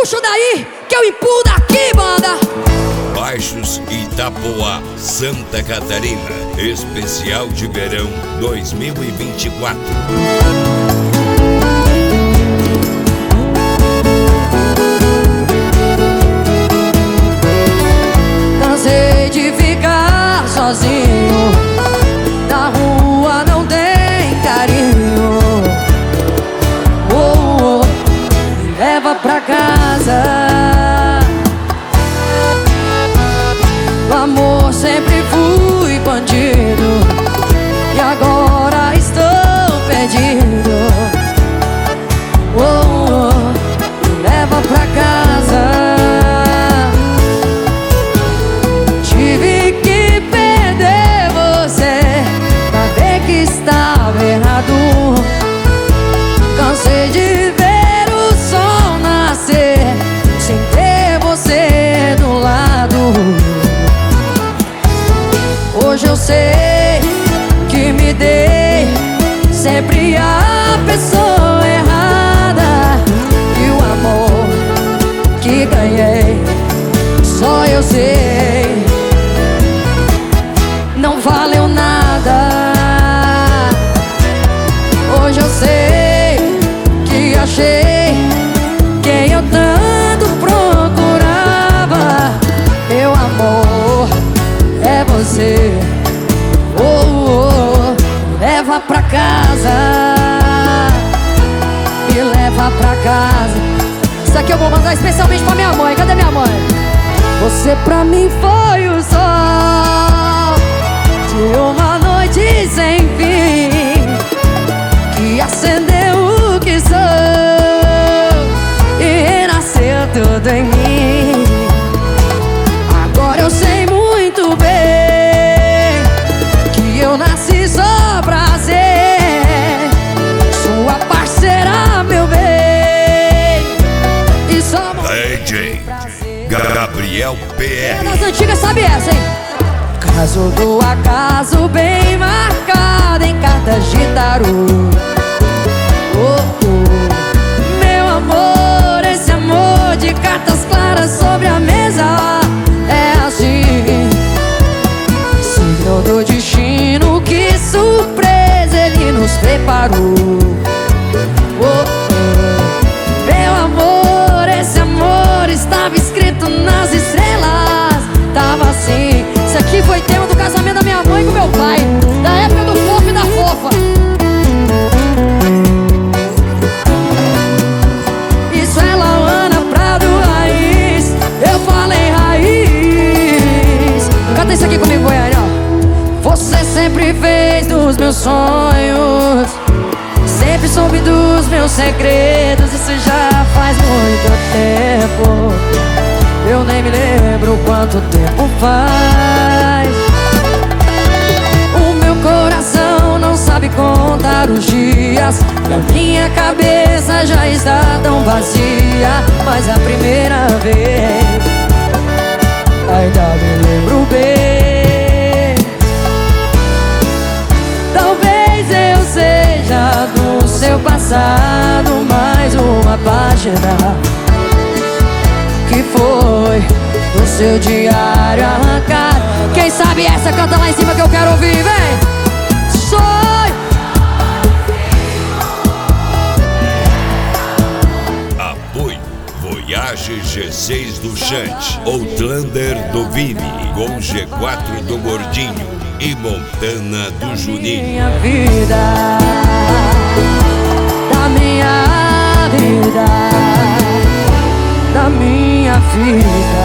puxo daí, que eu empurro daqui, banda. Baixos Itapoá, Santa Catarina. Especial de verão 2024. Cansei de ficar sozinho, na rua não tem carinho. Oh, oh, me leva pra casa. No amor sempre fui bandido e agora estou perdido. Oh, oh, me leva pra casa. Tive que perder você pra ver que estava errado. Cansei de ver o sol nascer sem ter você do lado. Hoje eu sei que me dei sempre a pessoa errada, e o amor que ganhei só eu sei não valeu nada. Hoje eu sei que achei quem eu tanto procurava. Meu amor é você. Oh, oh, oh, leva pra casa, me leva pra casa. Isso aqui eu vou mandar especialmente pra minha mãe. Cadê minha mãe? Você pra mim foi o sol de uma noite sem fim, que acendeu o que sou e renasceu tudo em mim. Agora eu sei muito bem que eu nasci só pra ser sua parceira, meu bem. E só DJ Gabriel PR. das antigas sabe essa, hein? Caso do acaso bem marcado em cartas de tarô. Oh, oh, meu amor, esse amor de cartas claras sobre a mesa é assim. Signo do destino, que surpresa ele nos preparou. Oh, oh, meu amor, esse amor estava escrito nas estrelas. Tava assim. Isso aqui foi tema do casamento da minha mãe com meu pai, da época do fofo e da fofa. Isso é Lauana Prado Raiz. Eu falei raiz. Canta isso aqui comigo, Goiânia. Você sempre fez dos meus sonhos, sempre soube dos meus segredos. Isso já faz muito tempo, eu nem me lembro quanto tempo faz. O meu coração não sabe contar os dias, e a minha cabeça já está tão vazia. Mas a primeira vez ainda me lembro bem. Talvez eu seja do seu passado mais uma página que foi do seu diário arrancado. Quem sabe essa canta lá em cima que eu quero ouvir, vem! Sonho! Apoio Voyage G6 do Chante, Outlander do Vini, com G4 do Gordinho e Montana do Juninho. Minha vida, da minha vida, da minha vida.